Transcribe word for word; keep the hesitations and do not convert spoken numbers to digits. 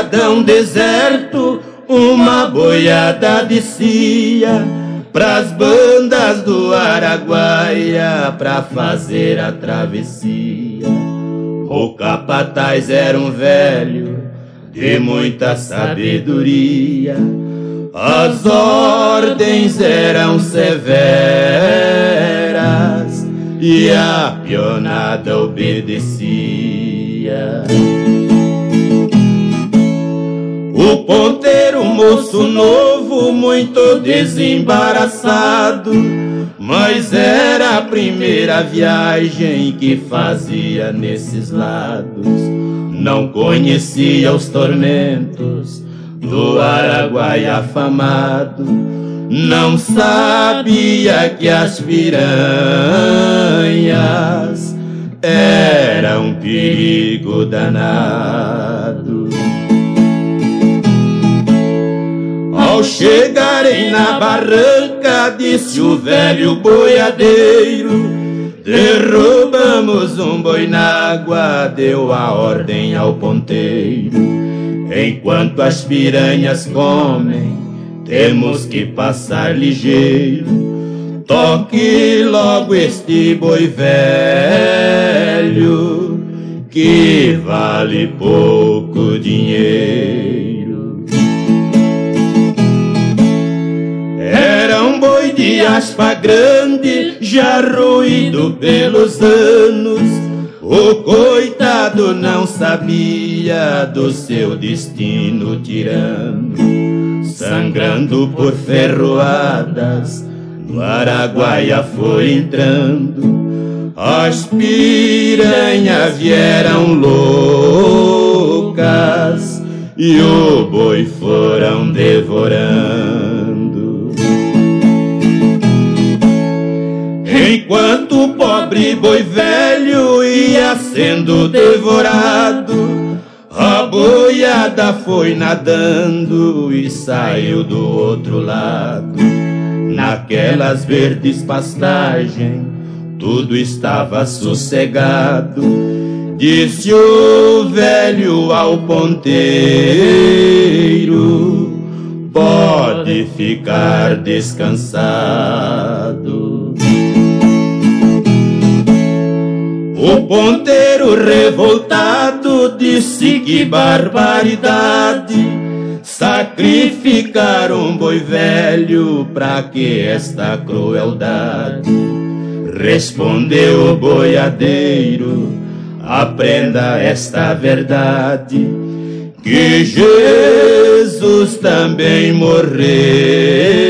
boiadão deserto, uma boiada descia pras bandas do Araguaia pra fazer a travessia. O capataz era um velho de muita sabedoria, as ordens eram severas e a pionada obedecia. O ponteiro, moço novo, muito desembaraçado, mas era a primeira viagem que fazia nesses lados. Não conhecia os tormentos do Araguaia afamado, não sabia que as piranhas eram um perigo danado. Ao chegarem na barranca, disse o velho boiadeiro: derrubamos um boi na água, deu a ordem ao ponteiro. Enquanto as piranhas comem, temos que passar ligeiro. Toque logo este boi velho, que vale pouco dinheiro. Era um boi de aspa grande, já roído pelos anos. O coitado não sabia do seu destino tirano. Sangrando por ferroadas, no Araguaia foi entrando. As piranhas vieram loucas e o boi foram devorando. Enquanto o pobre boi velho ia sendo devorado, a boiada foi nadando e saiu do outro lado. Naquelas verdes pastagens, tudo estava sossegado. Disse o velho ao ponteiro: pode ficar descansado. O ponteiro revoltado disse: que barbaridade, sacrificar um boi velho, pra que esta crueldade? Respondeu o boiadeiro: aprenda esta verdade, que Jesus também morreu